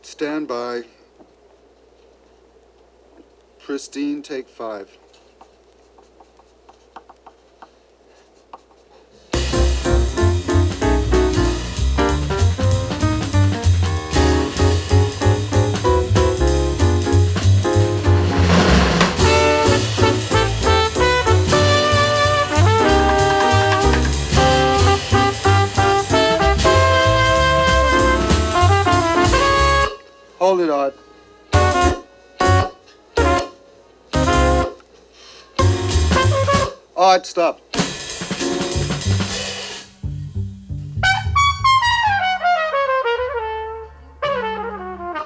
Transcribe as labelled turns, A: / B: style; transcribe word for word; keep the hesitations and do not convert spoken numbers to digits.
A: Stand by. Pristine, take five. Hold it, Odd. Odd, stop.